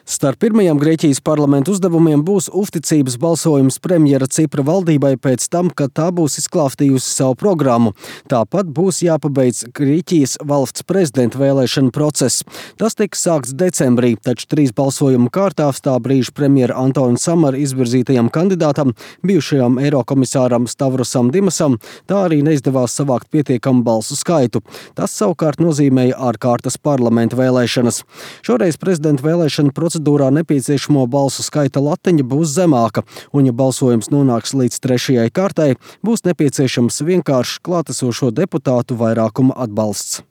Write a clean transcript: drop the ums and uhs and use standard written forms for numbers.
Starp pirmajiem Grieķijas parlamenta uzdevumiem būs uzticības balsojums premjera Cipra valdībai pēc tam, kad tā būs izklāstījusi savu programmu. Tāpat būs jāpabeidz Grieķijas valsts prezidenta vēlēšana process. Tas tiks sākts decembrī, taču 3 balsojumu kārtā stāv brīža premjera Antona Samara izvirzītajam kandidātam, bijušajam eirokomisāram Stavrosam Dimasam, tā arī neizdevās savākt pietiekamu balsu skaitu. Tas savukārt nozīmēja ārkārtas parlamenta vēlēšanas. Šoreiz prezidenta vēlēšana procedūrā nepieciešamo balsu skaita latiņa būs zemāka, un ja balsojums nonāks līdz 3. kārtai, būs nepieciešams vienkārši klātesošo deputātu vairākuma atbalsts.